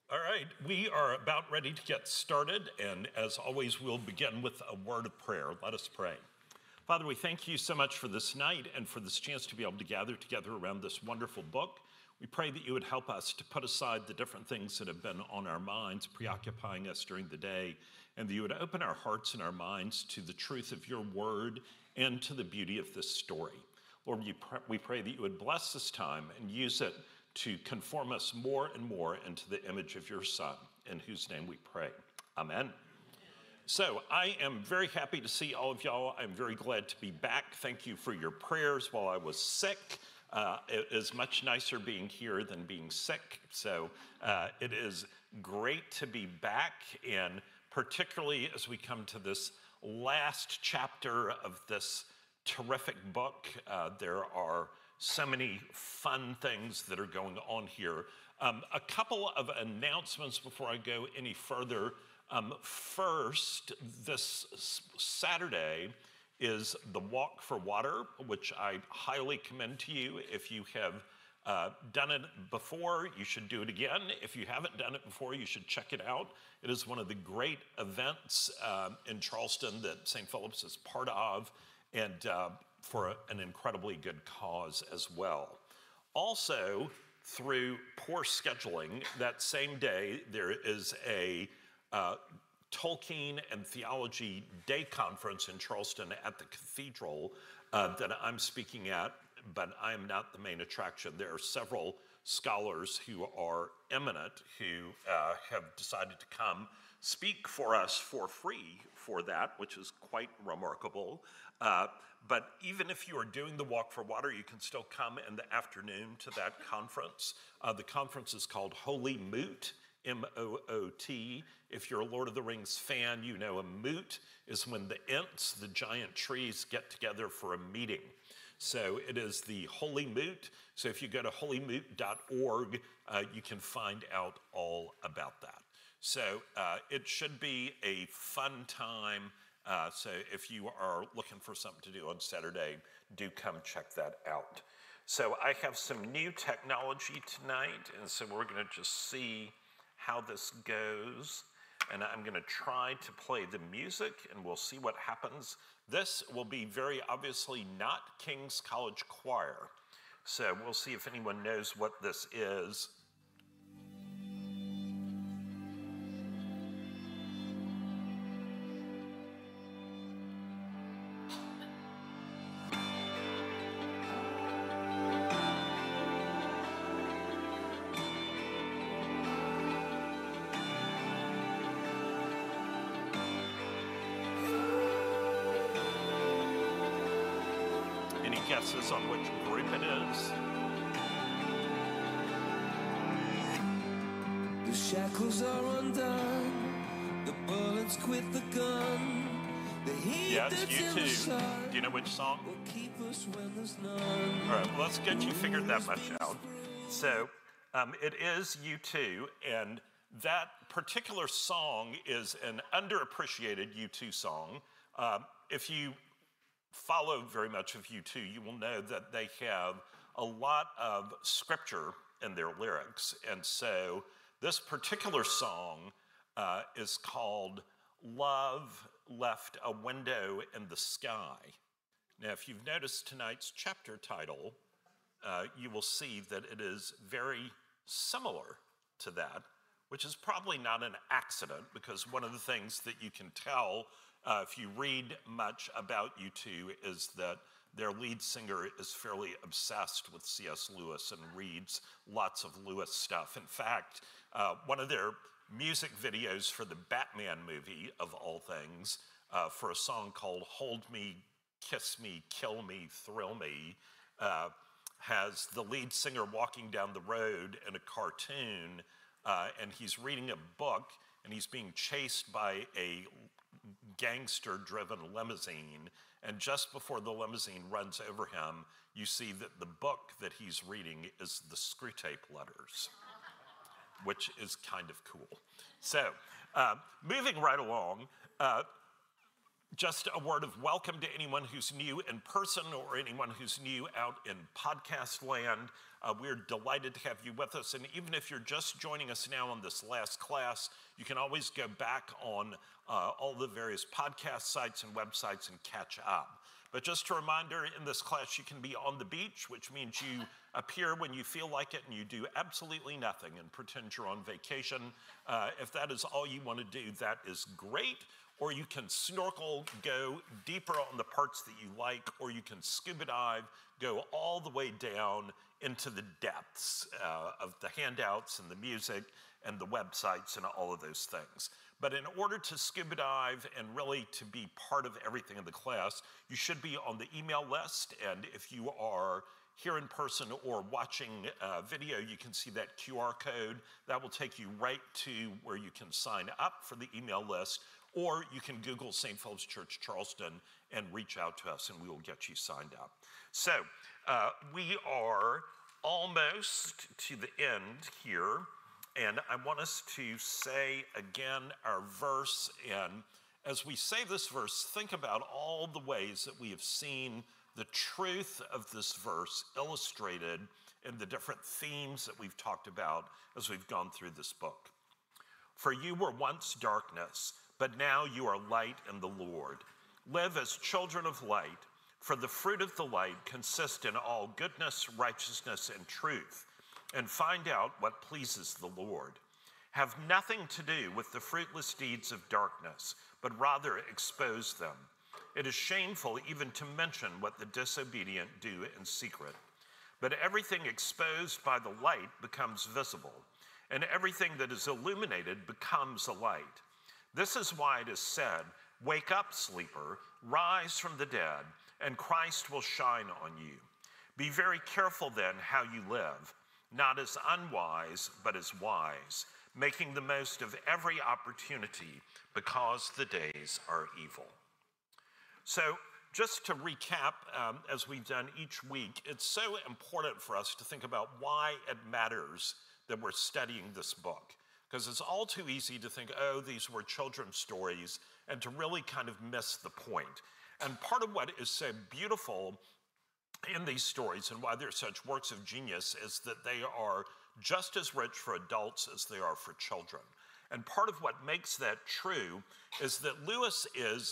All right, we are about ready to get started, and as always, we'll begin with a word of prayer. Let us pray. Father, we thank you so much for this night and for this chance to be able to gather together around this wonderful book. We pray that you would help us to put aside the different things that have been on our minds, preoccupying us during the day, and that you would open our hearts and our minds to the truth of your word and to the beauty of this story. Lord, we pray that you would bless this time and use it to conform us more and more into the image of your Son, in whose name we pray. Amen. So I am very happy to see all of y'all. I'm very glad to be back. Thank you for your prayers while I was sick. It is much nicer being here than being sick. So it is great to be back, and particularly as we come to this last chapter of this terrific book, there are so many fun things that are going on here. A couple of announcements before I go any further. First, this Saturday is the Walk for Water, which I highly commend to you. If you have done it before, you should do it again. If you haven't done it before, you should check it out. It is one of the great events in Charleston that St. Philip's is part of, and for an incredibly good cause as well. Also, through poor scheduling, that same day there is a Tolkien and Theology Day Conference in Charleston at the Cathedral that I'm speaking at, but I am not the main attraction. There are several scholars who are eminent who have decided to come speak for us for free for that, which is quite remarkable. But even if you are doing the Walk for Water, you can still come in the afternoon to that conference. The conference is called Holy Moot, M-O-O-T. If you're a Lord of the Rings fan, you know a moot is when the Ents, the giant trees, get together for a meeting. So it is the Holy Moot. So if you go to holymoot.org, you can find out all about that. So it should be a fun time. So if you are looking for something to do on Saturday, do come check that out. So I have some new technology tonight, and so we're going to just see how this goes. And I'm going to try to play the music, and we'll see what happens. This will be very obviously not King's College Choir. So we'll see if anyone knows what this is. Guesses on which group it is? The shackles are undone, the bullets quit the gun, the heat yes, that's in the sun. Do you know which song? Will keep us when there's none. All right, well, let's get you figured that much out. So it is U2, and that particular song is an underappreciated U2 song. If you follow very much of U2, you will know that they have a lot of scripture in their lyrics. And so this particular song is called Love Left a Window in the Sky. Now, if you've noticed tonight's chapter title, you will see that it is very similar to that, which is probably not an accident, because one of the things that you can tell if you read much about U2 is that their lead singer is fairly obsessed with C.S. Lewis and reads lots of Lewis stuff. In fact, one of their music videos for the Batman movie, of all things, for a song called Hold Me, Kiss Me, Kill Me, Thrill Me, has the lead singer walking down the road in a cartoon, and he's reading a book, and he's being chased by a gangster-driven limousine, and just before the limousine runs over him, you see that the book that he's reading is the Screwtape Letters, which is kind of cool. So, moving right along, Just a word of welcome to anyone who's new in person or anyone who's new out in podcast land. We're delighted to have you with us. And even if you're just joining us now on this last class, you can always go back on all the various podcast sites and websites and catch up. But just a reminder, in this class, you can be on the beach, which means you appear when you feel like it and you do absolutely nothing and pretend you're on vacation. If that is all you want to do, that is great. Or you can snorkel, go deeper on the parts that you like, or you can scuba dive, go all the way down into the depths of the handouts and the music and the websites and all of those things. But in order to scuba dive and really to be part of everything in the class, you should be on the email list. And if you are here in person or watching video, you can see that QR code. That will take you right to where you can sign up for the email list. Or you can Google St. Philip's Church Charleston and reach out to us and we will get you signed up. So we are almost to the end here, and I want us to say again our verse. And as we say this verse, think about all the ways that we have seen the truth of this verse illustrated in the different themes that we've talked about as we've gone through this book. For you were once darkness, but now you are light in the Lord. Live as children of light, for the fruit of the light consists in all goodness, righteousness, and truth, and find out what pleases the Lord. Have nothing to do with the fruitless deeds of darkness, but rather expose them. It is shameful even to mention what the disobedient do in secret. But everything exposed by the light becomes visible, and everything that is illuminated becomes a light. This is why it is said, "Wake up, sleeper, rise from the dead, and Christ will shine on you. Be very careful then how you live, not as unwise, but as wise, making the most of every opportunity because the days are evil." So just to recap, as we've done each week, it's so important for us to think about why it matters that we're studying this book. Because it's all too easy to think, oh, these were children's stories, and to really kind of miss the point. And part of what is so beautiful in these stories and why they're such works of genius is that they are just as rich for adults as they are for children. And part of what makes that true is that Lewis is,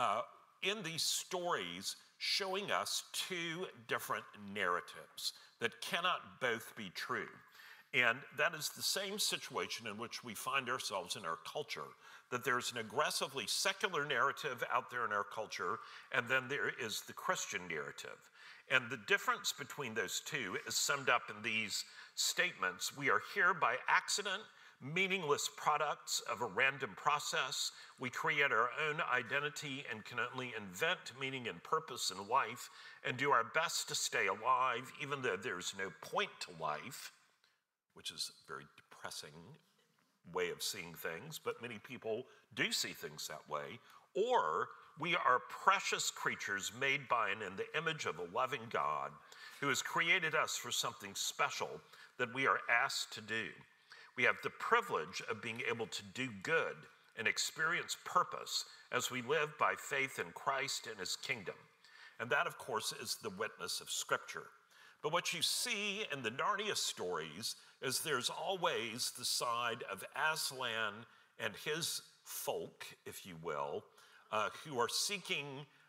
in these stories, showing us two different narratives that cannot both be true. And that is the same situation in which we find ourselves in our culture, that there's an aggressively secular narrative out there in our culture, and then there is the Christian narrative. And the difference between those two is summed up in these statements. We are here by accident, meaningless products of a random process. We create our own identity and can only invent meaning and purpose in life and do our best to stay alive, even though there's no point to life, which is a very depressing way of seeing things, but many people do see things that way. Or we are precious creatures made by and in the image of a loving God who has created us for something special that we are asked to do. We have the privilege of being able to do good and experience purpose as we live by faith in Christ and his kingdom. And that, of course, is the witness of Scripture. But what you see in the Narnia stories is there's always the side of Aslan and his folk, if you will, who are seeking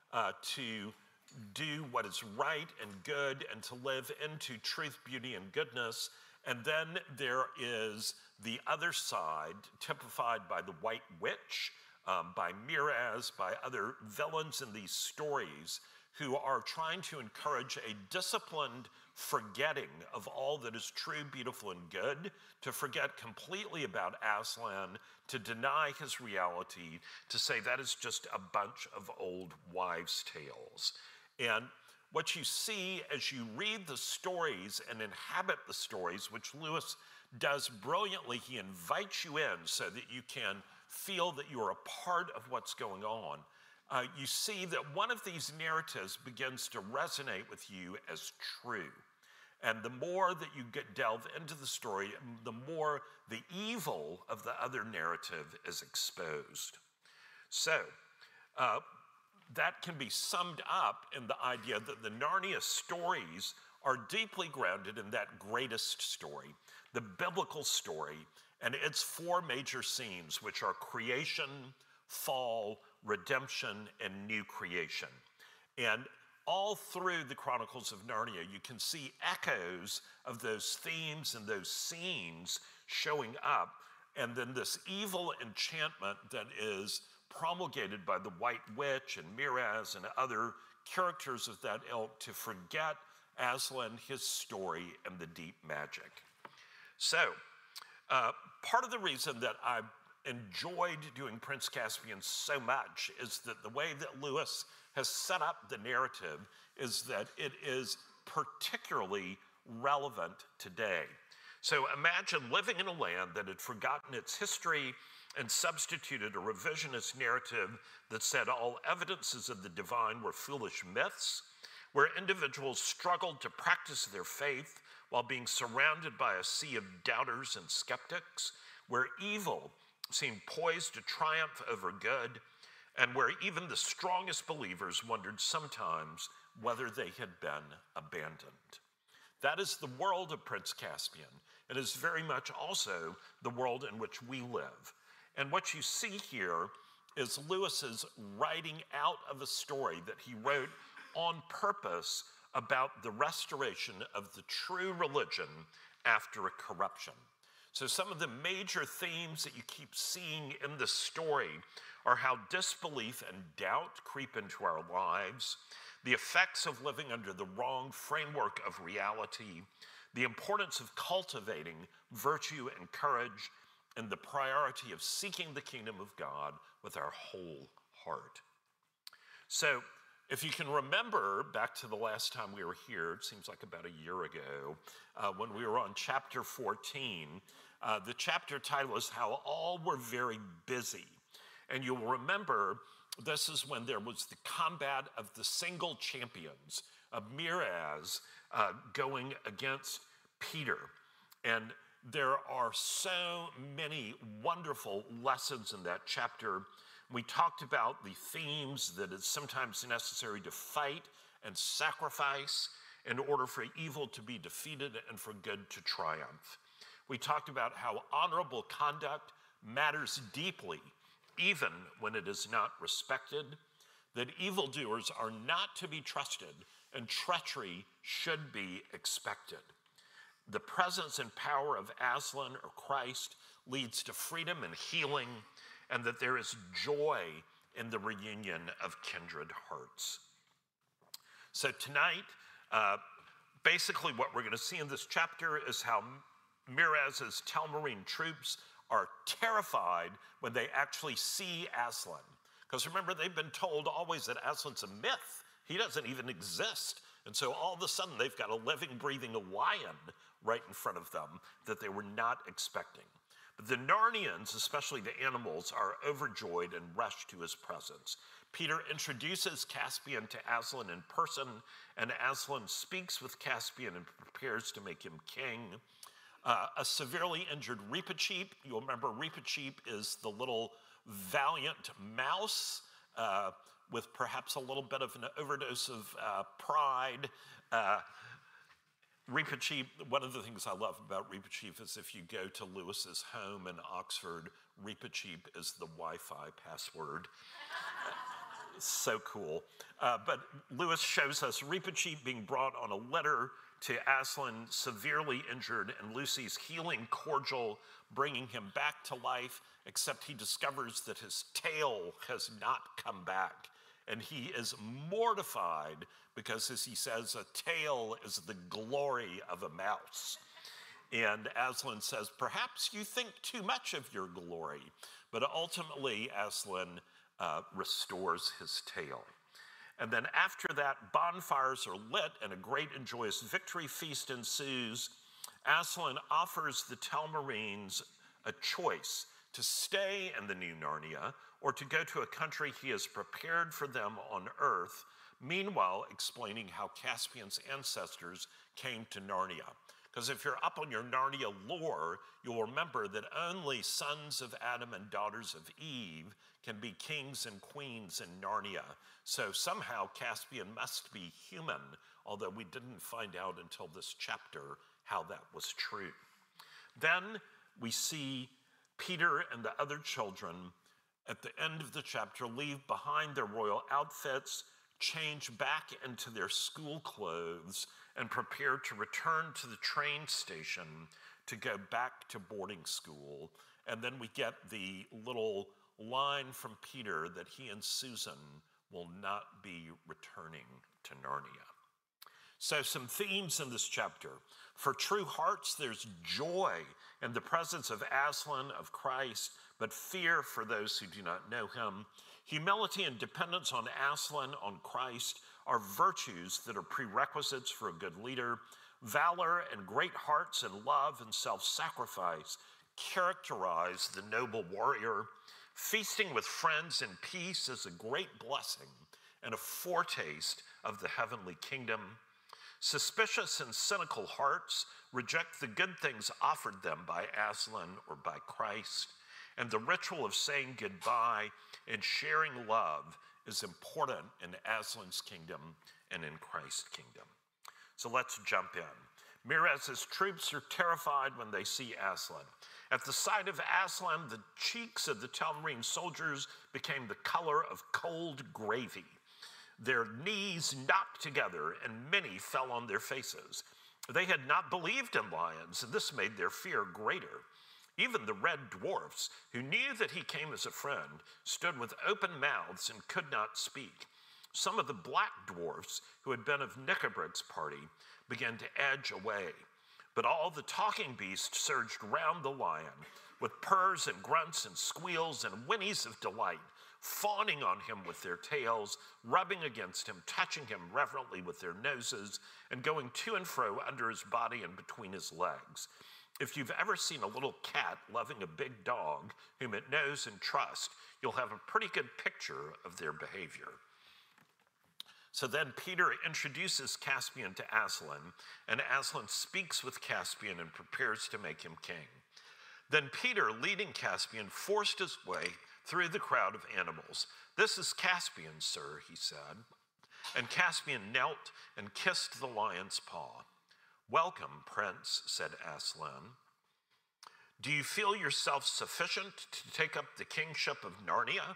to do what is right and good and to live into truth, beauty, and goodness. And then there is the other side, typified by the White Witch, by Miraz, by other villains in these stories, who are trying to encourage a disciplined forgetting of all that is true, beautiful, and good, to forget completely about Aslan, to deny his reality, to say that is just a bunch of old wives' tales. And what you see as you read the stories and inhabit the stories, which Lewis does brilliantly, he invites you in so that you can feel that you are a part of what's going on. You see that one of these narratives begins to resonate with you as true. And the more that you delve into the story, the more the evil of the other narrative is exposed. So, that can be summed up in the idea that the Narnia stories are deeply grounded in that greatest story, the biblical story, and its four major themes, which are creation, fall, redemption, and new creation. And all through the Chronicles of Narnia, you can see echoes of those themes and those scenes showing up, and then this evil enchantment that is promulgated by the White Witch and Miraz and other characters of that ilk to forget Aslan, his story, and the deep magic. So, part of the reason that I've enjoyed doing Prince Caspian so much is that the way that Lewis has set up the narrative is that it is particularly relevant today. So imagine living in a land that had forgotten its history and substituted a revisionist narrative that said all evidences of the divine were foolish myths, where individuals struggled to practice their faith while being surrounded by a sea of doubters and skeptics, where evil seemed poised to triumph over good, and where even the strongest believers wondered sometimes whether they had been abandoned. That is the world of Prince Caspian. It is very much also the world in which we live. And what you see here is Lewis's writing out of a story that he wrote on purpose about the restoration of the true religion after a corruption. So some of the major themes that you keep seeing in this story are how disbelief and doubt creep into our lives, the effects of living under the wrong framework of reality, the importance of cultivating virtue and courage, and the priority of seeking the kingdom of God with our whole heart. So, if you can remember back to the last time we were here, it seems like about a year ago, when we were on chapter 14, the chapter title is How All Were Very Busy. And you'll remember this is when there was the combat of the single champions of Miraz going against Peter. And there are so many wonderful lessons in that chapter. We talked about the themes that it's sometimes necessary to fight and sacrifice in order for evil to be defeated and for good to triumph. We talked about how honorable conduct matters deeply, even when it is not respected, that evildoers are not to be trusted, and treachery should be expected. The presence and power of Aslan or Christ leads to freedom and healing, and that there is joy in the reunion of kindred hearts. So tonight, basically what we're going to see in this chapter is how Miraz's Telmarine troops are terrified when they actually see Aslan. Because remember, they've been told always that Aslan's a myth. He doesn't even exist. And so all of a sudden, they've got a living, breathing lion right in front of them that they were not expecting. But the Narnians, especially the animals, are overjoyed and rush to his presence. Peter introduces Caspian to Aslan in person, and Aslan speaks with Caspian and prepares to make him king. A severely injured Reepicheep, you'll remember Reepicheep is the little valiant mouse with perhaps a little bit of an overdose of pride. Reepicheep, one of the things I love about Reepicheep is if you go to Lewis's home in Oxford, Reepicheep is the Wi-Fi password. So cool. But Lewis shows us Reepicheep being brought on a litter to Aslan, severely injured, and Lucy's healing cordial, bringing him back to life, except he discovers that his tail has not come back. And he is mortified because, as he says, a tail is the glory of a mouse. And Aslan says, perhaps you think too much of your glory. But ultimately, Aslan restores his tail. And then after that, bonfires are lit and a great and joyous victory feast ensues. Aslan offers the Telmarines a choice to stay in the new Narnia or to go to a country he has prepared for them on earth, meanwhile explaining how Caspian's ancestors came to Narnia. Because if you're up on your Narnia lore, you'll remember that only sons of Adam and daughters of Eve can be kings and queens in Narnia. So somehow Caspian must be human, although we didn't find out until this chapter how that was true. Then we see Peter and the other children at the end of the chapter leave behind their royal outfits, change back into their school clothes, and prepare to return to the train station to go back to boarding school. And then we get the little line from Peter that he and Susan will not be returning to Narnia. So some themes in this chapter. For true hearts, there's joy in the presence of Aslan, of Christ, but fear for those who do not know him. Humility and dependence on Aslan, on Christ, are virtues that are prerequisites for a good leader. Valor and great hearts and love and self-sacrifice characterize the noble warrior. Feasting with friends in peace is a great blessing and a foretaste of the heavenly kingdom. Suspicious and cynical hearts reject the good things offered them by Aslan or by Christ. And the ritual of saying goodbye and sharing love is important in Aslan's kingdom and in Christ's kingdom. So let's jump in. Mirez's troops are terrified when they see Aslan. At the sight of Aslan, the cheeks of the Telmarine soldiers became the color of cold gravy. Their knees knocked together, and many fell on their faces. They had not believed in lions, and this made their fear greater. Even the red dwarfs, who knew that he came as a friend, stood with open mouths and could not speak. Some of the black dwarfs, who had been of Nicobric's party, began to edge away. But all the talking beasts surged round the lion, with purrs and grunts and squeals and whinnies of delight, fawning on him with their tails, rubbing against him, touching him reverently with their noses, and going to and fro under his body and between his legs. If you've ever seen a little cat loving a big dog whom it knows and trusts, you'll have a pretty good picture of their behavior. So then Peter introduces Caspian to Aslan, and Aslan speaks with Caspian and prepares to make him king. Then Peter, leading Caspian, forced his way through the crowd of animals. "This is Caspian, sir," he said. And Caspian knelt and kissed the lion's paw. "Welcome, Prince," said Aslan. "Do you feel yourself sufficient to take up the kingship of Narnia?"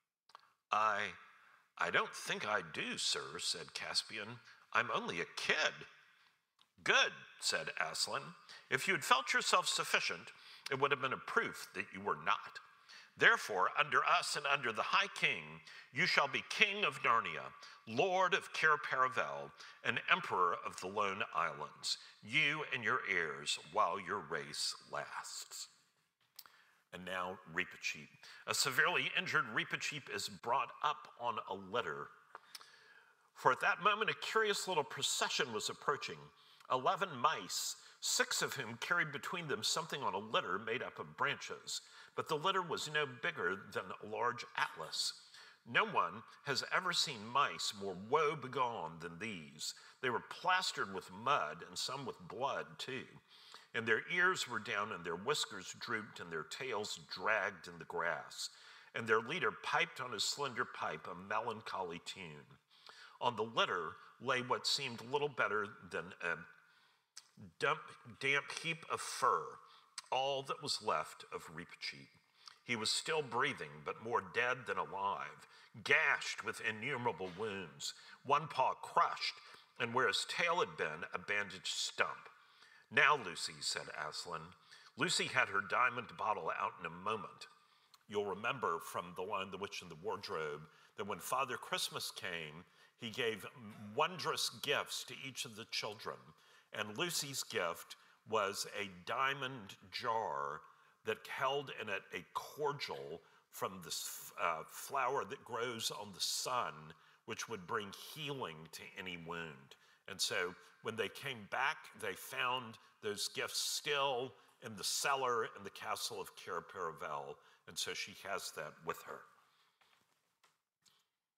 I don't think I do, sir," said Caspian. "I'm only a kid." "Good," said Aslan. "If you had felt yourself sufficient, it would have been a proof that you were not. Therefore, under us and under the High King, you shall be king of Narnia, lord of Cair Paravel, and emperor of the Lone Islands, you and your heirs, while your race lasts." And now Reepicheep. A severely injured Reepicheep is brought up on a litter. For at that moment, a curious little procession was approaching. 11 mice, 6 of whom carried between them something on a litter made up of branches. But the litter was no bigger than a large atlas. No one has ever seen mice more woe-begone than these. They were plastered with mud and some with blood, too. And their ears were down and their whiskers drooped and their tails dragged in the grass. And their leader piped on his slender pipe a melancholy tune. On the litter lay what seemed little better than a damp heap of fur, all that was left of Reepicheep. He was still breathing, but more dead than alive, gashed with innumerable wounds, one paw crushed, and where his tail had been, a bandaged stump. "Now, Lucy," said Aslan. Lucy had her diamond bottle out in a moment. You'll remember from The Lion, the Witch, and the Wardrobe that when Father Christmas came, he gave wondrous gifts to each of the children. And Lucy's gift was a diamond jar that held in it a cordial from this flower that grows on the sun, which would bring healing to any wound. And so when they came back, they found those gifts still in the cellar in the castle of Cair Paravel, and so she has that with her.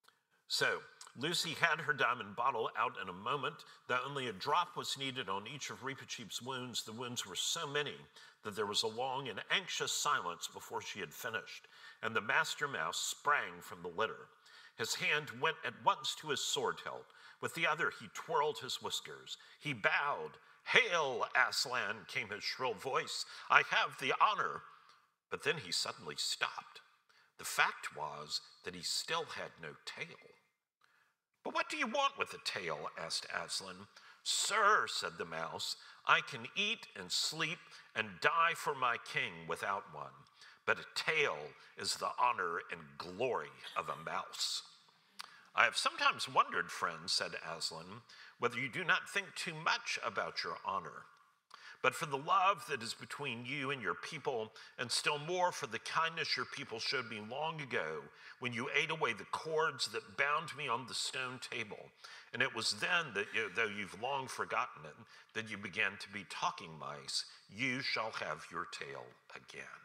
So Lucy had her diamond bottle out in a moment, though only a drop was needed on each of Reepicheep's wounds. The wounds were so many that there was a long and anxious silence before she had finished, and the Master Mouse sprang from the litter. His hand went at once to his sword hilt. With the other he twirled his whiskers. He bowed. "Hail, Aslan," came his shrill voice. "I have the honor." But then he suddenly stopped. The fact was that he still had no tail. "But what do you want with a tail?" asked Aslan. "Sir," said the mouse, "I can eat and sleep and die for my king without one. But a tail is the honor and glory of a mouse." "I have sometimes wondered, friend," said Aslan, "whether you do not think too much about your honor. But for the love that is between you and your people, and still more for the kindness your people showed me long ago when you ate away the cords that bound me on the stone table, and it was then that, though you've long forgotten it, that you began to be talking mice, you shall have your tail again."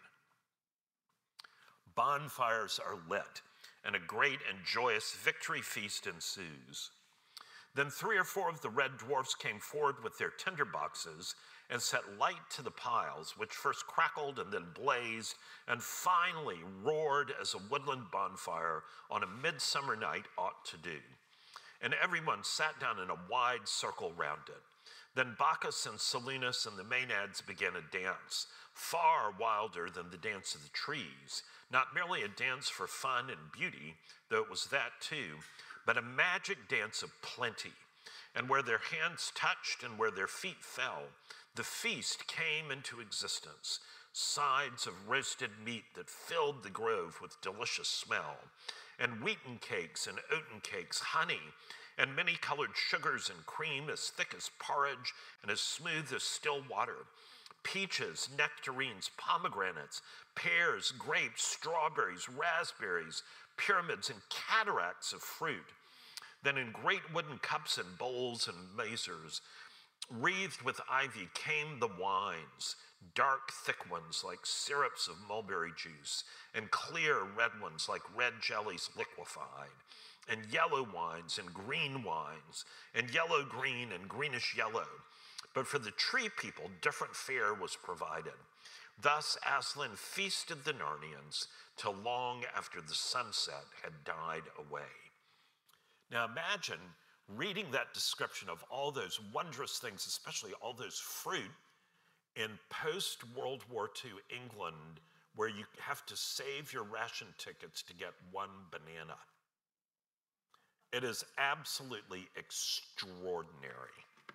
Bonfires are lit, and a great and joyous victory feast ensues. Then 3 or 4 of the red dwarfs came forward with their tinder boxes and set light to the piles, which first crackled and then blazed, and finally roared as a woodland bonfire on a midsummer night ought to do. And everyone sat down in a wide circle round it. Then Bacchus and Silenus and the Maenads began a dance, far wilder than the dance of the trees, not merely a dance for fun and beauty, though it was that too, but a magic dance of plenty. And where their hands touched and where their feet fell, the feast came into existence. Sides of roasted meat that filled the grove with delicious smell, and wheaten cakes and oaten cakes, honey, and many-colored sugars and cream as thick as porridge and as smooth as still water, peaches, nectarines, pomegranates, pears, grapes, strawberries, raspberries, pyramids, and cataracts of fruit. Then in great wooden cups and bowls and mazers, wreathed with ivy, came the wines, dark, thick ones like syrups of mulberry juice, and clear red ones like red jellies liquefied, and yellow wines and green wines, and yellow-green and greenish-yellow. But for the tree people, different fare was provided. Thus Aslan feasted the Narnians till long after the sunset had died away. Now imagine reading that description of all those wondrous things, especially all those fruit, in post-World War II England, where you have to save your ration tickets to get one banana. It is absolutely extraordinary.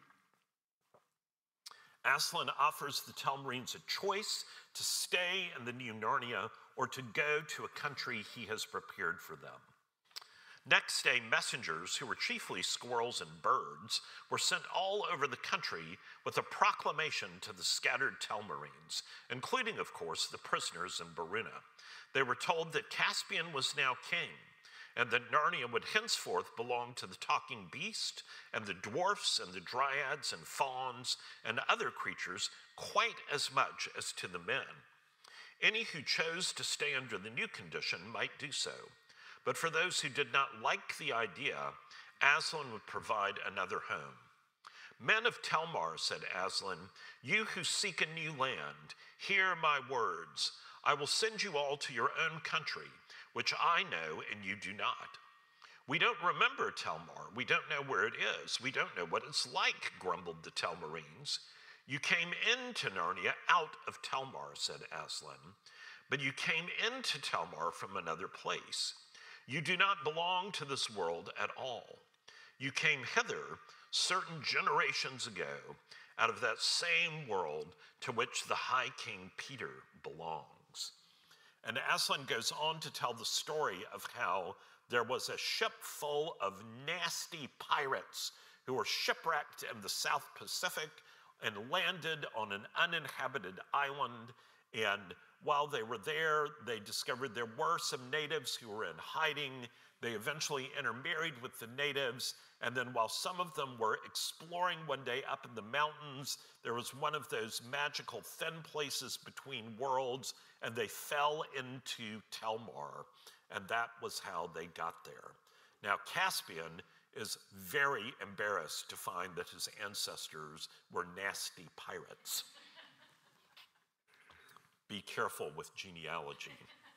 Aslan offers the Telmarines a choice to stay in the New Narnia or to go to a country he has prepared for them. Next day, messengers, who were chiefly squirrels and birds, were sent all over the country with a proclamation to the scattered Telmarines, including, of course, the prisoners in Baruna. They were told that Caspian was now king, and that Narnia would henceforth belong to the talking beast and the dwarfs and the dryads and fauns and other creatures quite as much as to the men. Any who chose to stay under the new condition might do so, but for those who did not like the idea, Aslan would provide another home. "Men of Telmar," said Aslan, "you who seek a new land, hear my words. I will send you all to your own country, which I know and you do not." "We don't remember Telmar. We don't know where it is. We don't know what it's like," grumbled the Telmarines. "You came into Narnia out of Telmar," said Aslan, "but you came into Telmar from another place. You do not belong to this world at all. You came hither certain generations ago out of that same world to which the High King Peter belongs." And Aslan goes on to tell the story of how there was a ship full of nasty pirates who were shipwrecked in the South Pacific and landed on an uninhabited island. And while they were there, they discovered there were some natives who were in hiding. They eventually intermarried with the natives. And then while some of them were exploring one day up in the mountains, there was one of those magical thin places between worlds, and they fell into Telmar. And that was how they got there. Now, Caspian is very embarrassed to find that his ancestors were nasty pirates. Be careful with genealogy.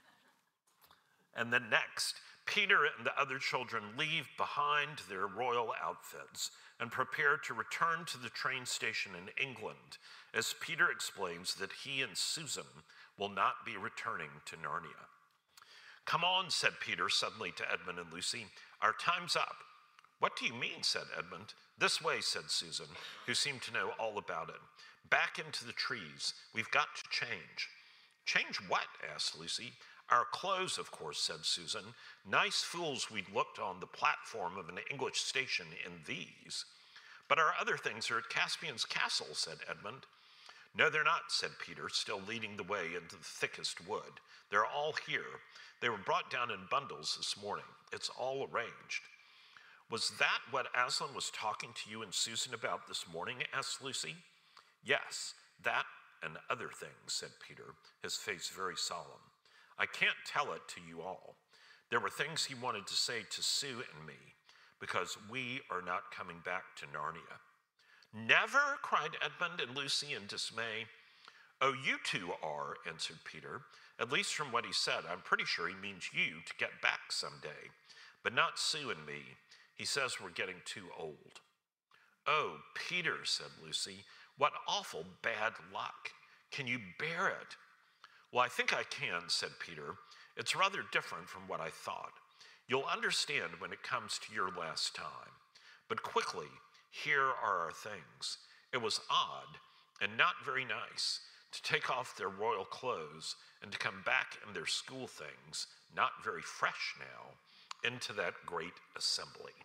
And then next, Peter and the other children leave behind their royal outfits and prepare to return to the train station in England, as Peter explains that he and Susan will not be returning to Narnia. "Come on," said Peter suddenly to Edmund and Lucy. "Our time's up." "What do you mean?" said Edmund. "This way," said Susan, who seemed to know all about it. "Back into the trees. We've got to change." "Change what?" asked Lucy. "Our clothes, of course," said Susan. "Nice fools we'd looked on the platform of an English station in these." "But our other things are at Caspian's castle," said Edmund. "No, they're not," said Peter, still leading the way into the thickest wood. "They're all here. They were brought down in bundles this morning. It's all arranged." "Was that what Aslan was talking to you and Susan about this morning?" asked Lucy. "Yes, that and other things," said Peter, his face very solemn. "I can't tell it to you all. There were things he wanted to say to Sue and me, because we are not coming back to Narnia." "Never?" cried Edmund and Lucy in dismay. "Oh, you two are," answered Peter. "At least from what he said, I'm pretty sure he means you to get back someday, but not Sue and me. He says we're getting too old." "Oh, Peter," said Lucy, "what awful bad luck. Can you bear it?" "Well, I think I can," said Peter. "It's rather different from what I thought. You'll understand when it comes to your last time. But quickly, here are our things. It was odd and not very nice to take off their royal clothes and to come back in their school things, not very fresh now, into that great assembly."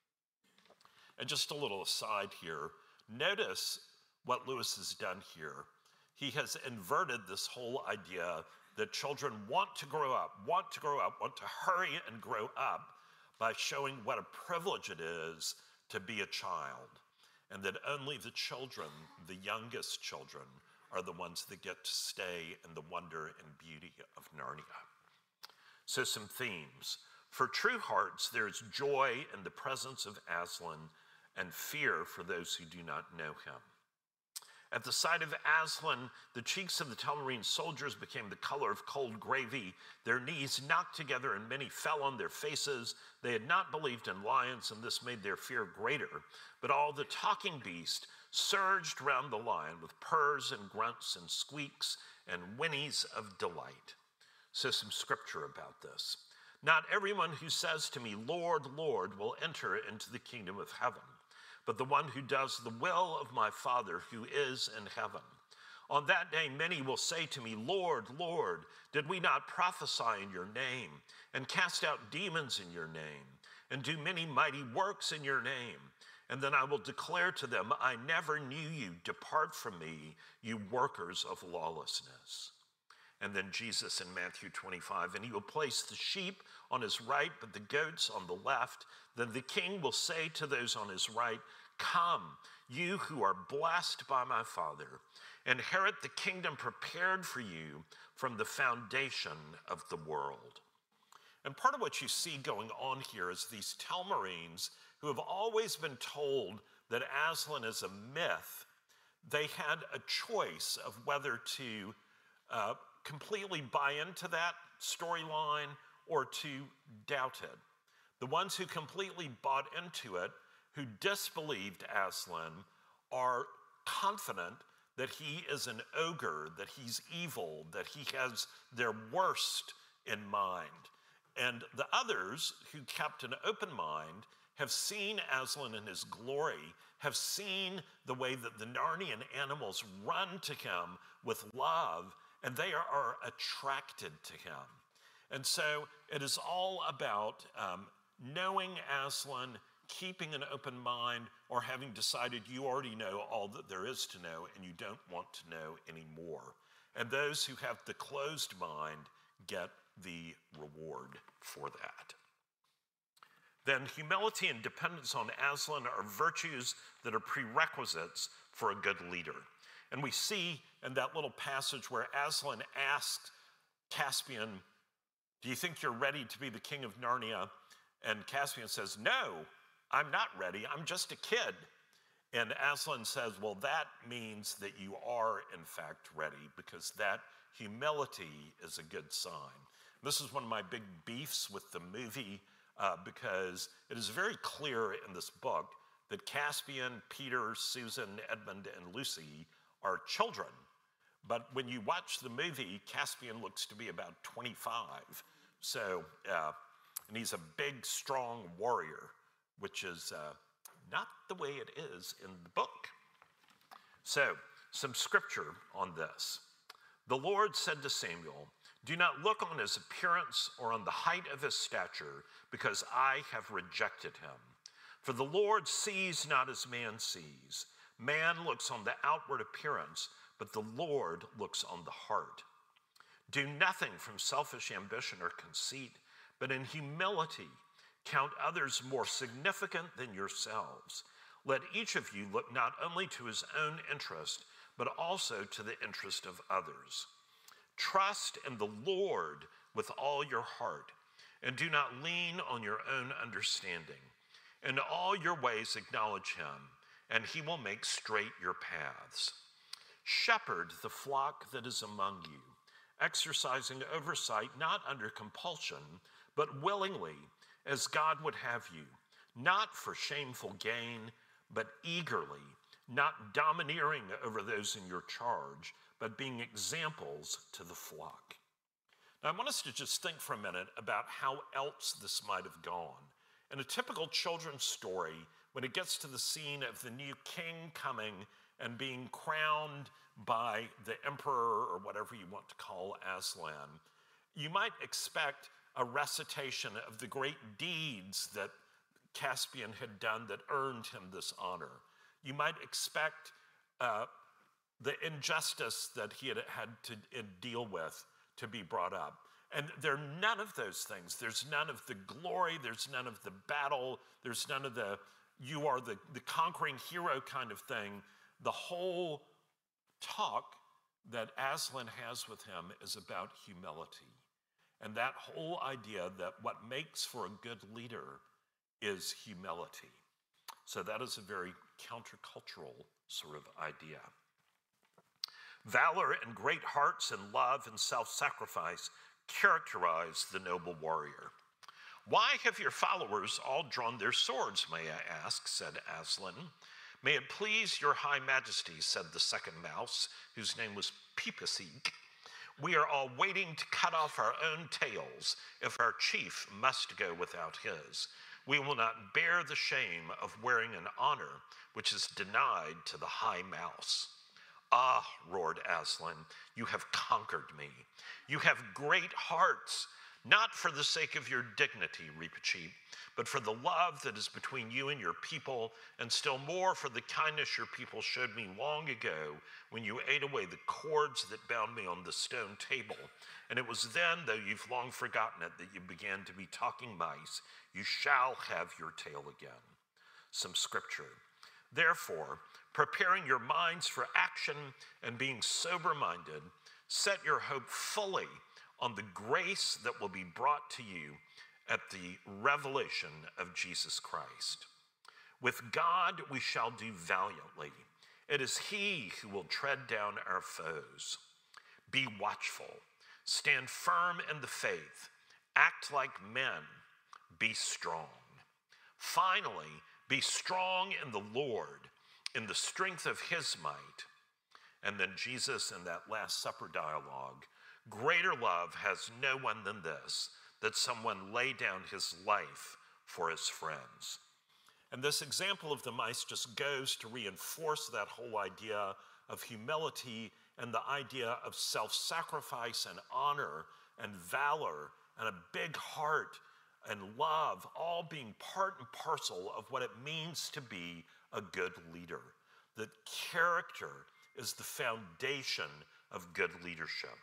And just a little aside here, notice what Lewis has done here. He has inverted this whole idea that children want to grow up, want to hurry and grow up by showing what a privilege it is to be a child, and that only the children, the youngest children, are the ones that get to stay in the wonder and beauty of Narnia. So some themes. For true hearts, there's joy in the presence of Aslan and fear for those who do not know him. At the sight of Aslan, the cheeks of the Telmarine soldiers became the color of cold gravy. Their knees knocked together and many fell on their faces. They had not believed in lions, and this made their fear greater. But all the talking beasts surged round the lion with purrs and grunts and squeaks and whinnies of delight. So some scripture about this. "Not everyone who says to me, 'Lord, Lord,' will enter into the kingdom of heaven, but the one who does the will of my Father who is in heaven. On that day, many will say to me, 'Lord, Lord, did we not prophesy in your name and cast out demons in your name and do many mighty works in your name?' And then I will declare to them, 'I never knew you. Depart from me, you workers of lawlessness.'" And then Jesus in Matthew 25, "And he will place the sheep on his right, but the goats on the left. Then the king will say to those on his right, 'Come, you who are blessed by my Father, inherit the kingdom prepared for you from the foundation of the world.'" And part of what you see going on here is these Telmarines, who have always been told that Aslan is a myth, they had a choice of whether to completely buy into that storyline or to doubt it. The ones who completely bought into it, who disbelieved Aslan, are confident that he is an ogre, that he's evil, that he has their worst in mind. And the others who kept an open mind have seen Aslan in his glory, have seen the way that the Narnian animals run to him with love, and they are attracted to him. And so it is all about knowing Aslan, keeping an open mind, or having decided you already know all that there is to know and you don't want to know anymore. And those who have the closed mind get the reward for that. Then humility and dependence on Aslan are virtues that are prerequisites for a good leader. And we see in that little passage where Aslan asks Caspian, "Do you think you're ready to be the king of Narnia?" And Caspian says, no, I'm not ready. I'm just a kid. And Aslan says, well, that means that you are, in fact, ready, because that humility is a good sign. This is one of my big beefs with the movie, because it is very clear in this book that Caspian, Peter, Susan, Edmund, and Lucy are children. But when you watch the movie, Caspian looks to be about 25. So, and he's a big, strong warrior, which is not the way it is in the book. So, some scripture on this. The Lord said to Samuel, do not look on his appearance or on the height of his stature, because I have rejected him. For the Lord sees not as man sees. Man looks on the outward appearance, but the Lord looks on the heart. Do nothing from selfish ambition or conceit, but in humility count others more significant than yourselves. Let each of you look not only to his own interest, but also to the interest of others. Trust in the Lord with all your heart, and do not lean on your own understanding. In all your ways acknowledge him, and he will make straight your paths. Shepherd the flock that is among you, exercising oversight not under compulsion, but willingly, as God would have you, not for shameful gain, but eagerly, not domineering over those in your charge, but being examples to the flock. Now, I want us to just think for a minute about how else this might have gone. In a typical children's story, when it gets to the scene of the new king coming and being crowned by the emperor, or whatever you want to call Aslan, you might expect a recitation of the great deeds that Caspian had done that earned him this honor. You might expect the injustice that he had to deal with to be brought up. And there are none of those things. There's none of the glory, there's none of the battle, there's none of the you are the conquering hero kind of thing. The whole talk that Aslan has with him is about humility. And that whole idea that what makes for a good leader is humility. So that is a very countercultural sort of idea. Valor and great hearts and love and self-sacrifice characterize the noble warrior. Why have your followers all drawn their swords, may I ask, said Aslan. May it please your high majesty, said the second mouse, whose name was Peepiseek. We are all waiting to cut off our own tails if our chief must go without his. We will not bear the shame of wearing an honor which is denied to the high mouse. Ah, roared Aslan, you have conquered me. You have great hearts, not for the sake of your dignity, Reepicheep, but for the love that is between you and your people, and still more for the kindness your people showed me long ago when you ate away the cords that bound me on the stone table. And it was then, though you've long forgotten it, that you began to be talking mice. You shall have your tail again. Some scripture. Therefore, preparing your minds for action and being sober-minded, set your hope fully on the grace that will be brought to you at the revelation of Jesus Christ. With God we shall do valiantly. It is he who will tread down our foes. Be watchful, stand firm in the faith, act like men, be strong. Finally, be strong in the Lord, in the strength of his might. And then Jesus in that Last Supper dialogue, greater love has no one than this, that someone lay down his life for his friends. And this example of the mice just goes to reinforce that whole idea of humility and the idea of self-sacrifice and honor and valor and a big heart and love, all being part and parcel of what it means to be a good leader. That character is the foundation of good leadership.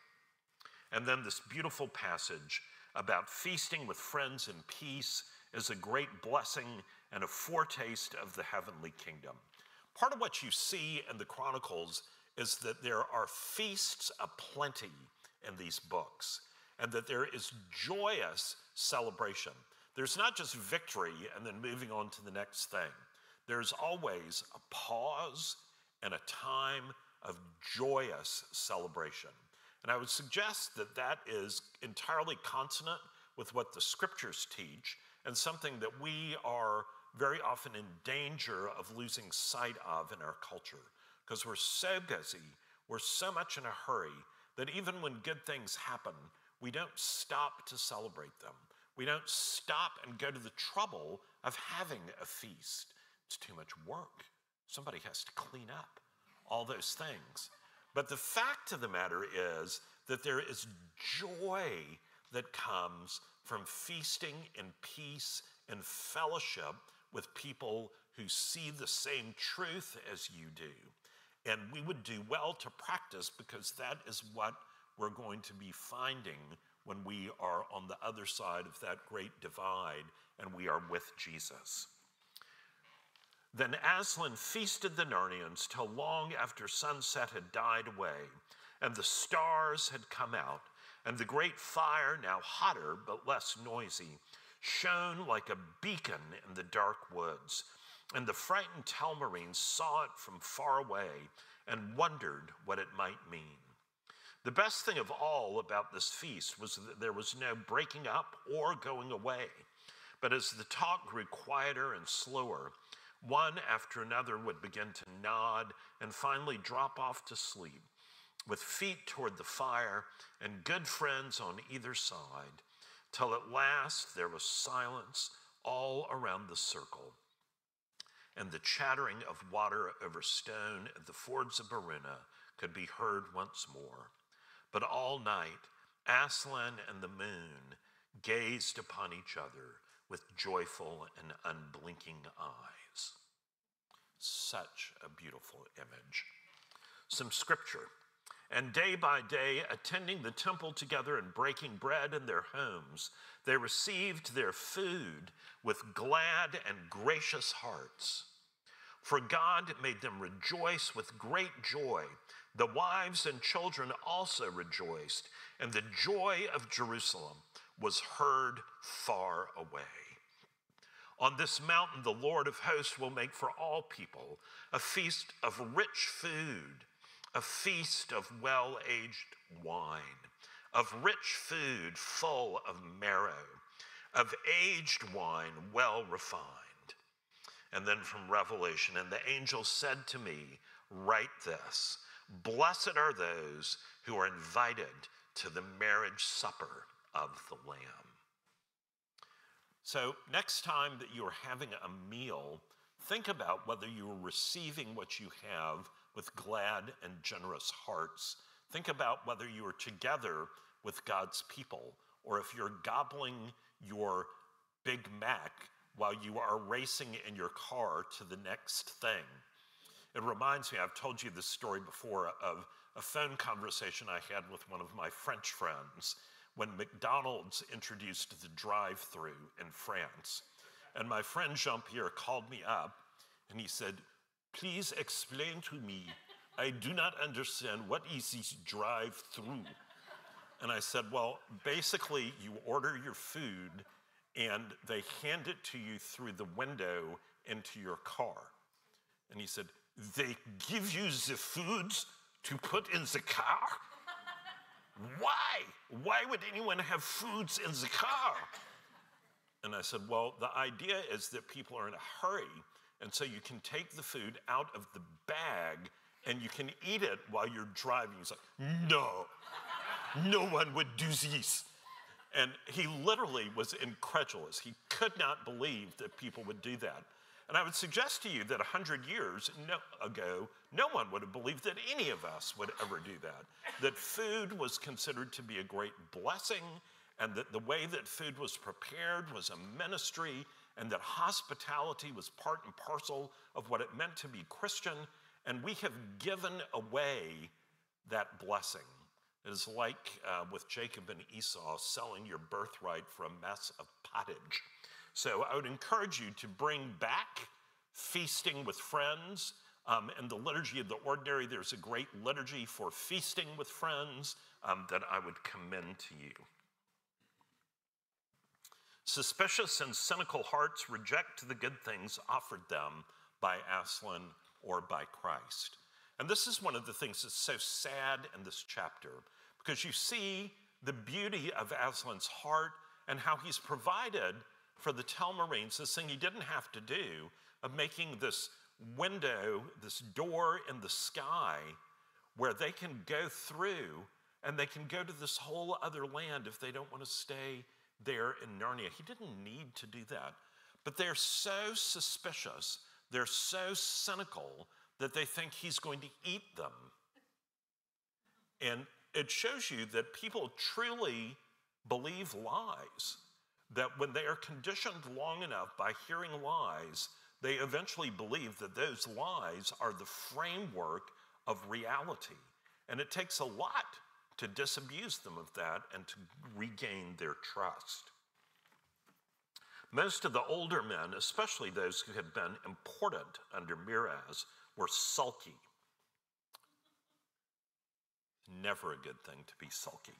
And then this beautiful passage about feasting with friends in peace is a great blessing and a foretaste of the heavenly kingdom. Part of what you see in the Chronicles is that there are feasts aplenty in these books, and that there is joyous celebration. there's not just victory and then moving on to the next thing. There's always a pause and a time of joyous celebration. And I would suggest that that is entirely consonant with what the scriptures teach, and something that we are very often in danger of losing sight of in our culture, because we're so busy, we're so much in a hurry, that even when good things happen, we don't stop to celebrate them. We don't stop and go to the trouble of having a feast. It's too much work. Somebody has to clean up all those things. But the fact of the matter is that there is joy that comes from feasting in peace and fellowship with people who see the same truth as you do. And we would do well to practice, because that is what we're going to be finding when we are on the other side of that great divide and we are with Jesus. Then Aslan feasted the Nernians till long after sunset had died away, and the stars had come out, and the great fire, now hotter but less noisy, shone like a beacon in the dark woods, and the frightened Telmarines saw it from far away and wondered what it might mean. The best thing of all about this feast was that there was no breaking up or going away, but as the talk grew quieter and slower, one after another would begin to nod and finally drop off to sleep, with feet toward the fire and good friends on either side, till at last there was silence all around the circle, and the chattering of water over stone at the fords of Beruna could be heard once more. But all night Aslan and the moon gazed upon each other with joyful and unblinking eyes. Such a beautiful image. Some scripture. And day by day, attending the temple together and breaking bread in their homes, they received their food with glad and gracious hearts. For God made them rejoice with great joy. The wives and children also rejoiced, and the joy of Jerusalem was heard far away. On this mountain, the Lord of hosts will make for all people a feast of rich food, a feast of well-aged wine, of rich food full of marrow, of aged wine well refined. And then from Revelation, and the angel said to me, write this, blessed are those who are invited to the marriage supper of the Lamb. So next time that you're having a meal, think about whether you're receiving what you have with glad and generous hearts. Think about whether you are together with God's people, or if you're gobbling your Big Mac while you are racing in your car to the next thing. It reminds me, I've told you this story before, of a phone conversation I had with one of my French friends when McDonald's introduced the drive-through in France. And my friend Jean-Pierre called me up and he said, please explain to me, I do not understand, what is this drive-through? And I said, well, basically you order your food and they hand it to you through the window into your car. And he said, they give you the foods to put in the car? Why? Why would anyone have foods in the car? And I said, well, the idea is that people are in a hurry, and so you can take the food out of the bag and you can eat it while you're driving. He's like, no one would do this. And he literally was incredulous. He could not believe that people would do that. And I would suggest to you that 100 years ago, no one would have believed that any of us would ever do that. That food was considered to be a great blessing, and that the way that food was prepared was a ministry, and that hospitality was part and parcel of what it meant to be Christian. And we have given away that blessing. It is like with Jacob and Esau selling your birthright for a mess of pottage. So I would encourage you to bring back feasting with friends. In the Liturgy of the Ordinary, there's a great liturgy for feasting with friends that I would commend to you. Suspicious and cynical hearts reject the good things offered them by Aslan or by Christ. And this is one of the things that's so sad in this chapter, because you see the beauty of Aslan's heart and how he's provided for the Telmarines this thing he didn't have to do, of making this window, this door in the sky where they can go through and they can go to this whole other land if they don't want to stay there in Narnia. He didn't need to do that. But they're so suspicious, they're so cynical that they think he's going to eat them. And it shows you that people truly believe lies, that when they are conditioned long enough by hearing lies, they eventually believe that those lies are the framework of reality. And it takes a lot to disabuse them of that and to regain their trust. Most of the older men, especially those who had been important under Miraz, were sulky. Never a good thing to be sulky.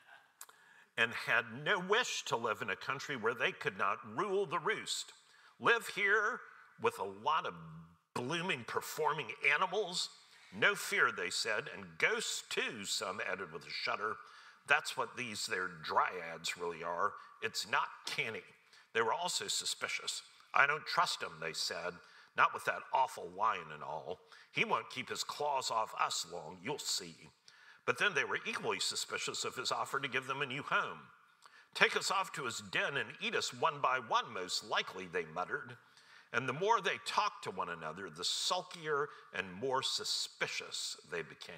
And had no wish to live in a country where they could not rule the roost. Live here with a lot of blooming performing animals? No fear, they said, and ghosts too, some added with a shudder. That's what these their dryads really are. It's not canny. They were also suspicious. I don't trust him, they said, not with that awful lion and all. He won't keep his claws off us long, you'll see. But then they were equally suspicious of his offer to give them a new home. Take us off to his den and eat us one by one, most likely, they muttered. And the more they talked to one another, the sulkier and more suspicious they became.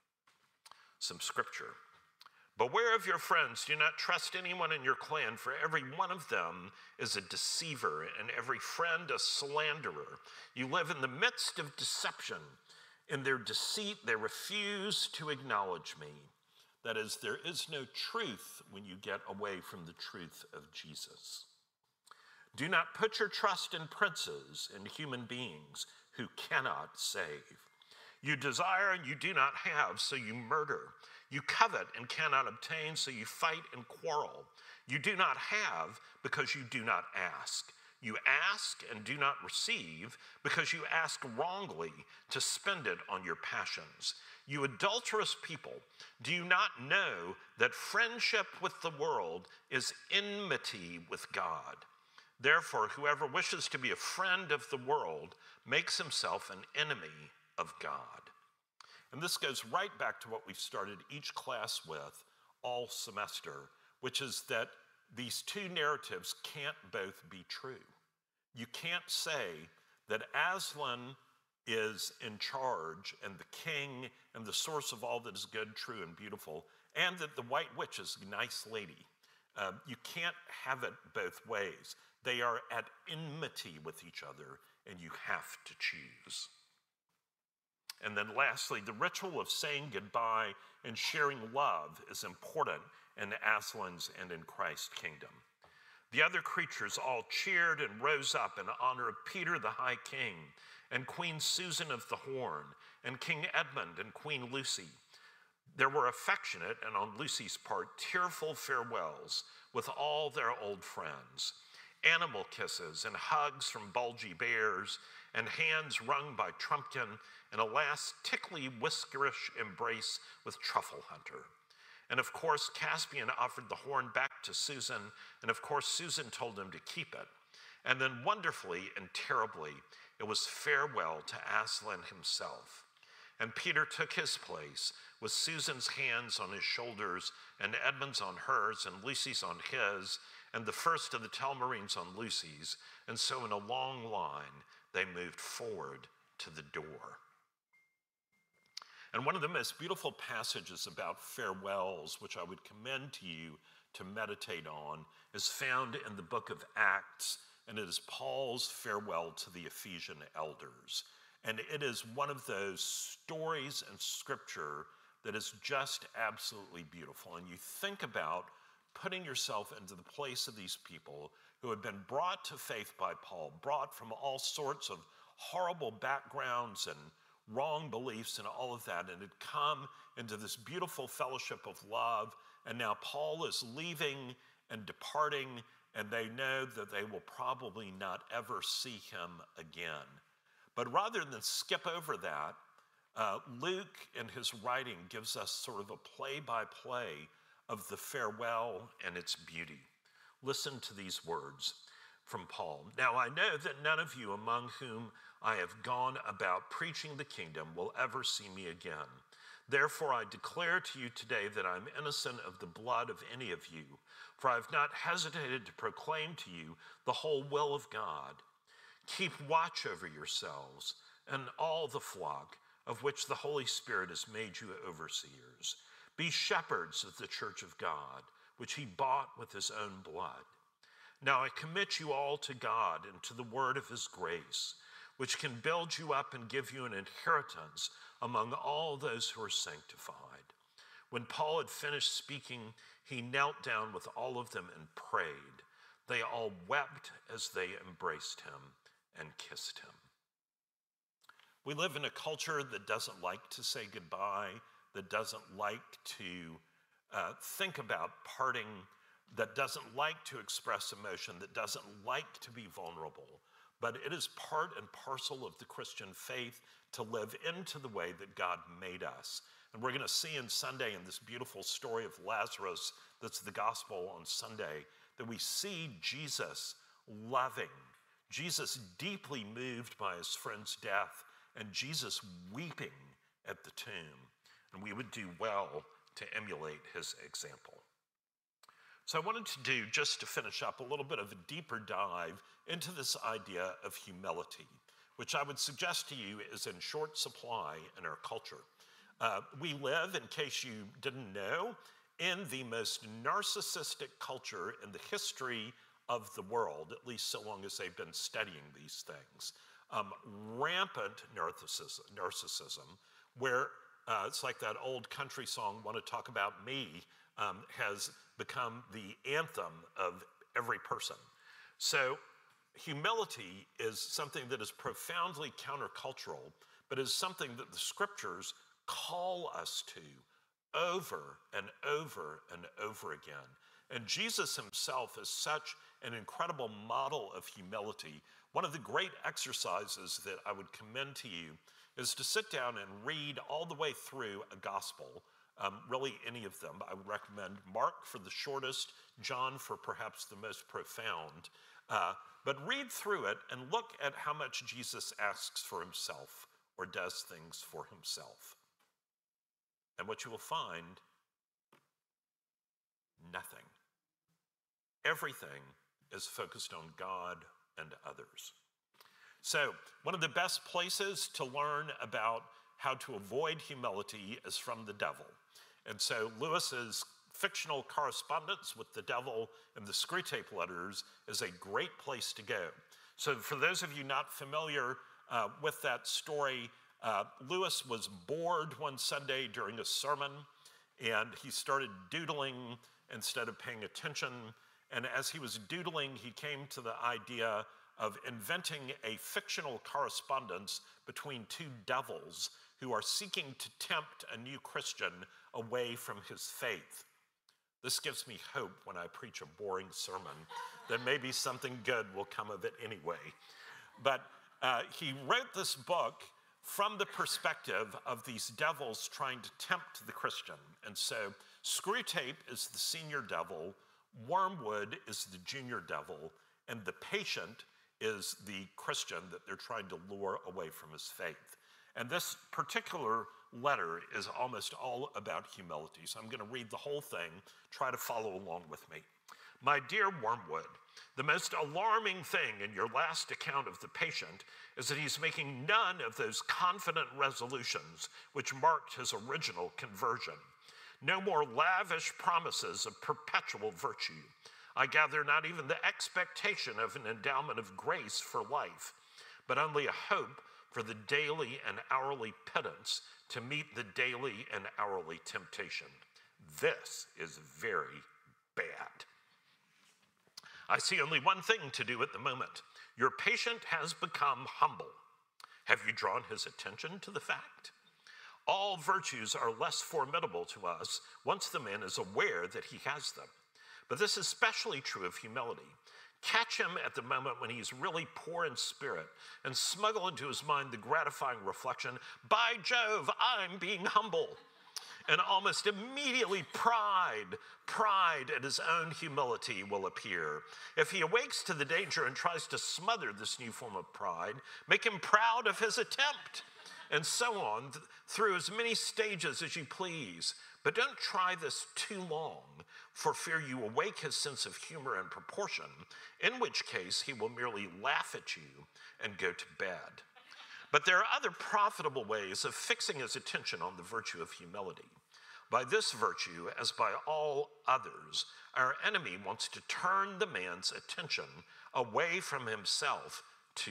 Some scripture. Beware of your friends. Do not trust anyone in your clan, for every one of them is a deceiver, and every friend a slanderer. You live in the midst of deception. In their deceit, they refuse to acknowledge me. That is, there is no truth when you get away from the truth of Jesus. Do not put your trust in princes and human beings who cannot save. You desire and you do not have, so you murder. You covet and cannot obtain, so you fight and quarrel. You do not have because you do not ask. You ask and do not receive because you ask wrongly to spend it on your passions. You adulterous people, do you not know that friendship with the world is enmity with God? Therefore, whoever wishes to be a friend of the world makes himself an enemy of God. And this goes right back to what we've started each class with all semester, which is that these two narratives can't both be true. You can't say that Aslan is in charge and the king and the source of all that is good, true, and beautiful, and that the White Witch is a nice lady. You can't have it both ways. They are at enmity with each other, and you have to choose. And then lastly, the ritual of saying goodbye and sharing love is important in Aslan's and in Christ's kingdom. The other creatures all cheered and rose up in honor of Peter the High King, and Queen Susan of the Horn, and King Edmund and Queen Lucy. There were affectionate, and on Lucy's part, tearful farewells with all their old friends, animal kisses and hugs from bulgy bears, and hands wrung by Trumpkin, and a last tickly, whiskerish embrace with Truffle Hunter. And of course, Caspian offered the horn back to Susan, and of course, Susan told him to keep it. And then wonderfully and terribly, it was farewell to Aslan himself. And Peter took his place with Susan's hands on his shoulders, and Edmund's on hers, and Lucy's on his, and the first of the Telmarines on Lucy's. And so in a long line, they moved forward to the door. And one of the most beautiful passages about farewells, which I would commend to you to meditate on, is found in the book of Acts, and it is Paul's farewell to the Ephesian elders. And it is one of those stories in Scripture that is just absolutely beautiful. And you think about putting yourself into the place of these people who had been brought to faith by Paul, brought from all sorts of horrible backgrounds and wrong beliefs and all of that, and had come into this beautiful fellowship of love. And now Paul is leaving and departing, and they know that they will probably not ever see him again. But rather than skip over that, Luke in his writing gives us sort of a play-by-play of the farewell and its beauty. Listen to these words from Paul. Now I know that none of you among whom I have gone about preaching the kingdom will ever see me again. Therefore I declare to you today that I'm innocent of the blood of any of you, for I have not hesitated to proclaim to you the whole will of God. Keep watch over yourselves and all the flock of which the Holy Spirit has made you overseers. Be shepherds of the church of God, which he bought with his own blood. Now I commit you all to God and to the word of his grace, which can build you up and give you an inheritance among all those who are sanctified. When Paul had finished speaking, he knelt down with all of them and prayed. They all wept as they embraced him and kissed him. We live in a culture that doesn't like to say goodbye, that doesn't like to think about parting, that doesn't like to express emotion, that doesn't like to be vulnerable. But it is part and parcel of the Christian faith to live into the way that God made us. And we're going to see in Sunday, in this beautiful story of Lazarus, that's the gospel on Sunday, that we see Jesus loving, Jesus deeply moved by his friend's death, and Jesus weeping at the tomb. And we would do well to emulate his example. So I wanted to do, just to finish up, a little bit of a deeper dive into this idea of humility, which I would suggest to you is in short supply in our culture. We live, in case you didn't know, in the most narcissistic culture in the history of the world, at least so long as they've been studying these things. Rampant narcissism, where it's like that old country song, "Want to Talk About Me," has become the anthem of every person. So humility is something that is profoundly countercultural, but is something that the scriptures call us to over and over and over again. And Jesus himself is such an incredible model of humility. One of the great exercises that I would commend to you is to sit down and read all the way through a gospel, really any of them. I would recommend Mark for the shortest, John for perhaps the most profound. But read through it and look at how much Jesus asks for himself or does things for himself. And what you will find, nothing. Everything is focused on God and others. So one of the best places to learn about how to avoid humility is from the devil. And so Lewis's fictional correspondence with the devil in the Screwtape Letters is a great place to go. So for those of you not familiar with that story, Lewis was bored one Sunday during a sermon, and he started doodling instead of paying attention. And as he was doodling, he came to the idea of inventing a fictional correspondence between two devils who are seeking to tempt a new Christian away from his faith. This gives me hope when I preach a boring sermon that maybe something good will come of it anyway. But he wrote this book from the perspective of these devils trying to tempt the Christian. And so Screwtape is the senior devil, Wormwood is the junior devil, and the patient is the Christian that they're trying to lure away from his faith. And this particular letter is almost all about humility. So I'm going to read the whole thing. Try to follow along with me. My dear Wormwood, the most alarming thing in your last account of the patient is that he's making none of those confident resolutions which marked his original conversion. No more lavish promises of perpetual virtue. I gather not even the expectation of an endowment of grace for life, but only a hope for the daily and hourly pittance to meet the daily and hourly temptation. This is very bad. I see only one thing to do at the moment. Your patient has become humble. Have you drawn his attention to the fact? All virtues are less formidable to us once the man is aware that he has them. But this is especially true of humility. Catch him at the moment when he's really poor in spirit and smuggle into his mind the gratifying reflection, by Jove, I'm being humble. And almost immediately pride at his own humility will appear. If he awakes to the danger and tries to smother this new form of pride, make him proud of his attempt, and so on through as many stages as you please. But don't try this too long, for fear you awake his sense of humor and proportion, in which case he will merely laugh at you and go to bed. But there are other profitable ways of fixing his attention on the virtue of humility. By this virtue, as by all others, our enemy wants to turn the man's attention away from himself to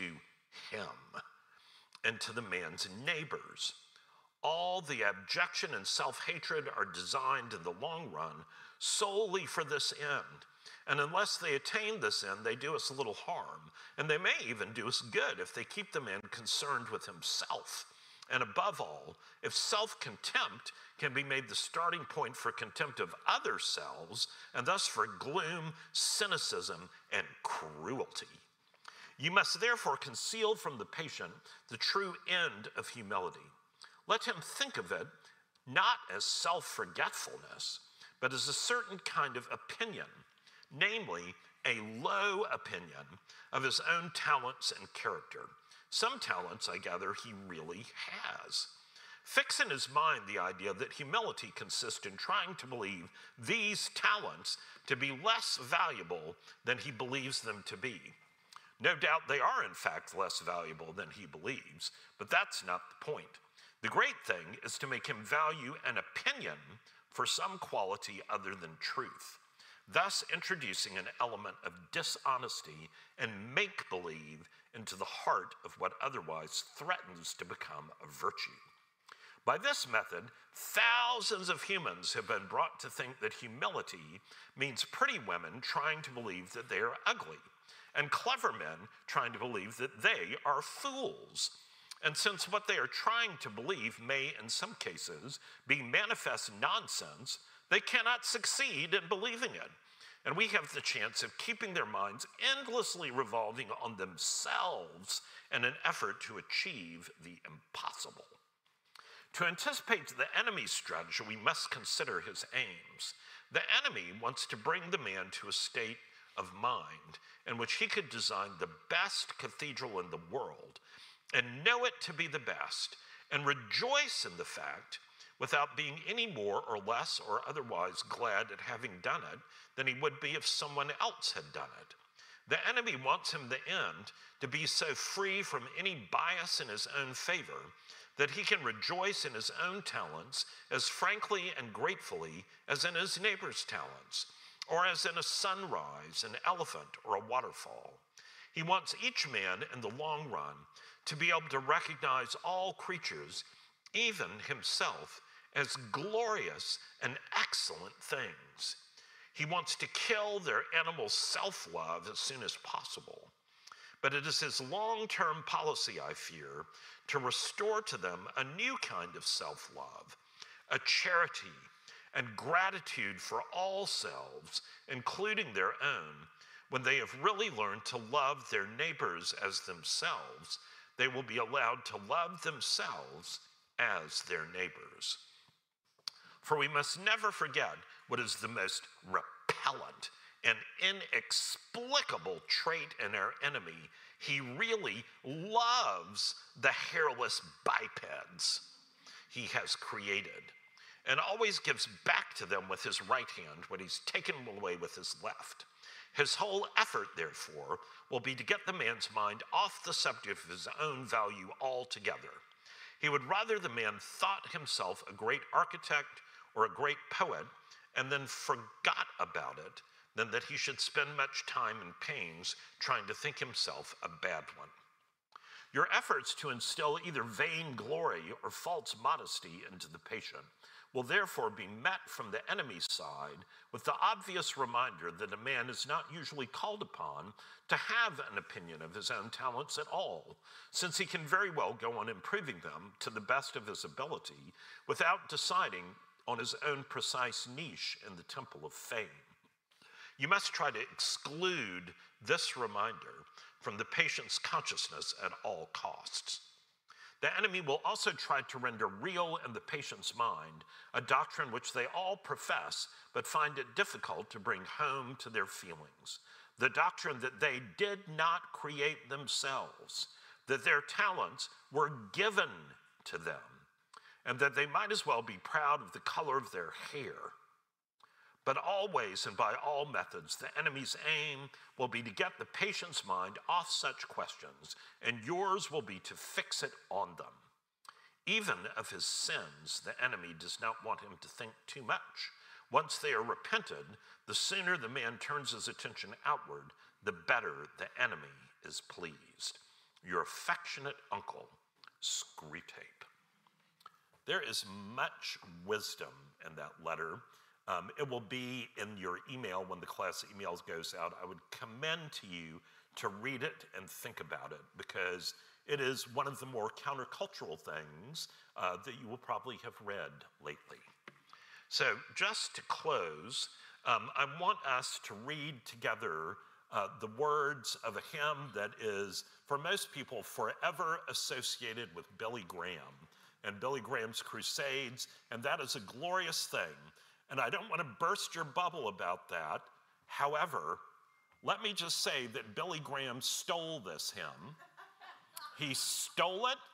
him and to the man's neighbors. All the abjection and self-hatred are designed in the long run solely for this end. And unless they attain this end, they do us a little harm. And they may even do us good if they keep the man concerned with himself. And above all, if self-contempt can be made the starting point for contempt of other selves, and thus for gloom, cynicism, and cruelty. You must therefore conceal from the patient the true end of humility. Let him think of it not as self-forgetfulness, but as a certain kind of opinion, namely a low opinion of his own talents and character. Some talents, I gather, he really has. Fix in his mind the idea that humility consists in trying to believe these talents to be less valuable than he believes them to be. No doubt they are, in fact, less valuable than he believes, but that's not the point. The great thing is to make him value an opinion for some quality other than truth, thus introducing an element of dishonesty and make-believe into the heart of what otherwise threatens to become a virtue. By this method, thousands of humans have been brought to think that humility means pretty women trying to believe that they are ugly, and clever men trying to believe that they are fools. And since what they are trying to believe may, in some cases, be manifest nonsense, they cannot succeed in believing it. And we have the chance of keeping their minds endlessly revolving on themselves in an effort to achieve the impossible. To anticipate the enemy's strategy, we must consider his aims. The enemy wants to bring the man to a state of mind in which he could design the best cathedral in the world and know it to be the best and rejoice in the fact without being any more or less or otherwise glad at having done it than he would be if someone else had done it. The enemy wants him, the end, to be so free from any bias in his own favor that he can rejoice in his own talents as frankly and gratefully as in his neighbor's talents, or as in a sunrise, an elephant, or a waterfall. He wants each man in the long run to be able to recognize all creatures, even himself, as glorious and excellent things. He wants to kill their animal self-love as soon as possible. But it is his long-term policy, I fear, to restore to them a new kind of self-love, a charity and gratitude for all selves, including their own. When they have really learned to love their neighbors as themselves, they will be allowed to love themselves as their neighbors. For we must never forget what is the most repellent and inexplicable trait in our enemy. He really loves the hairless bipeds he has created and always gives back to them with his right hand what he's taken away with his left. His whole effort, therefore, will be to get the man's mind off the subject of his own value altogether. He would rather the man thought himself a great architect or a great poet and then forgot about it than that he should spend much time and pains trying to think himself a bad one. Your efforts to instill either vain glory or false modesty into the patient will therefore be met from the enemy's side with the obvious reminder that a man is not usually called upon to have an opinion of his own talents at all, since he can very well go on improving them to the best of his ability without deciding on his own precise niche in the temple of fame. You must try to exclude this reminder from the patient's consciousness at all costs. The enemy will also try to render real in the patient's mind a doctrine which they all profess but find it difficult to bring home to their feelings. The doctrine that they did not create themselves, that their talents were given to them, and that they might as well be proud of the color of their hair. But always and by all methods, the enemy's aim will be to get the patient's mind off such questions, and yours will be to fix it on them. Even of his sins, the enemy does not want him to think too much. Once they are repented, the sooner the man turns his attention outward, the better the enemy is pleased. Your affectionate uncle, Screwtape. There is much wisdom in that letter. It will be in your email when the class emails goes out. I would commend to you to read it and think about it, because it is one of the more countercultural things that you will probably have read lately. So just to close, I want us to read together the words of a hymn that is, for most people, forever associated with Billy Graham and Billy Graham's crusades, and that is a glorious thing. And I don't want to burst your bubble about that. However, let me just say that Billy Graham stole this hymn. He stole it.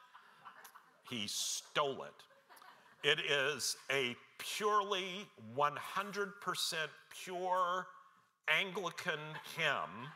He stole it. It is a purely 100% pure Anglican hymn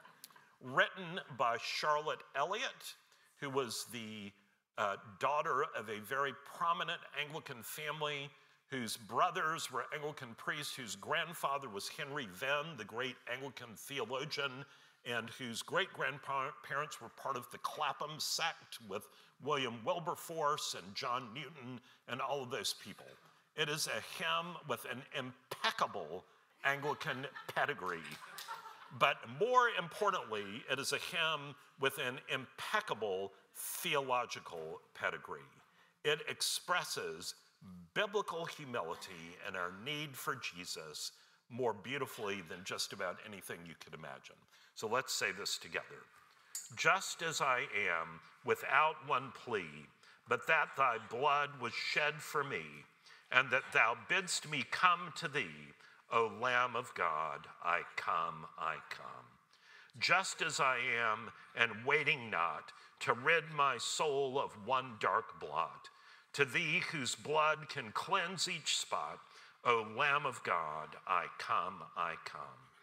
written by Charlotte Elliott, who was the daughter of a very prominent Anglican family whose brothers were Anglican priests, whose grandfather was Henry Venn, the great Anglican theologian, and whose great-grandparents were part of the Clapham sect with William Wilberforce and John Newton and all of those people. It is a hymn with an impeccable Anglican pedigree. But more importantly, it is a hymn with an impeccable theological pedigree. It expresses biblical humility and our need for Jesus more beautifully than just about anything you could imagine. So let's say this together. Just as I am, without one plea, but that thy blood was shed for me, and that thou bidst me come to thee, O Lamb of God, I come, I come. Just as I am, and waiting not to rid my soul of one dark blot, to thee whose blood can cleanse each spot, O Lamb of God, I come, I come.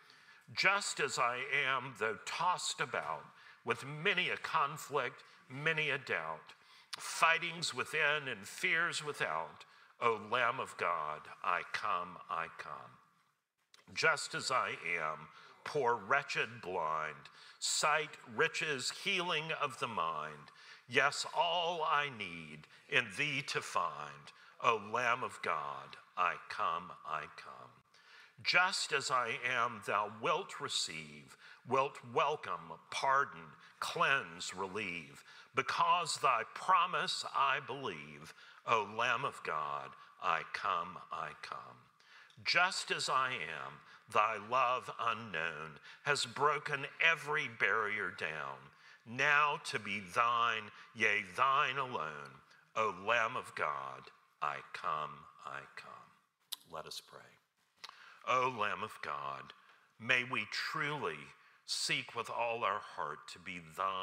Just as I am, though tossed about with many a conflict, many a doubt, fightings within and fears without, O Lamb of God, I come, I come. Just as I am, poor wretched blind, sight, riches, healing of the mind, yes, all I need in thee to find, O Lamb of God, I come, I come. Just as I am, thou wilt receive, wilt welcome, pardon, cleanse, relieve, because thy promise I believe, O Lamb of God, I come, I come. Just as I am, thy love unknown has broken every barrier down, now to be thine, yea, thine alone, O Lamb of God, I come, I come. Let us pray. O Lamb of God, may we truly seek with all our heart to be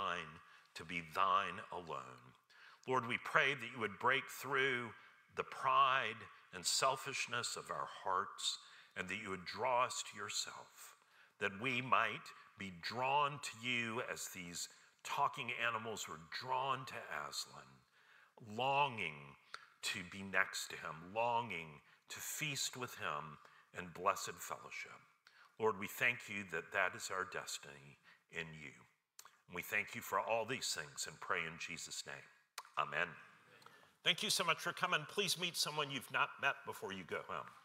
thine alone. Lord, we pray that you would break through the pride and selfishness of our hearts, and that you would draw us to yourself, that we might be drawn to you as these talking animals were drawn to Aslan, longing to be next to him, longing to feast with him in blessed fellowship. Lord, we thank you that that is our destiny in you. And we thank you for all these things and pray in Jesus' name. Amen. Thank you so much for coming. Please meet someone you've not met before you go home.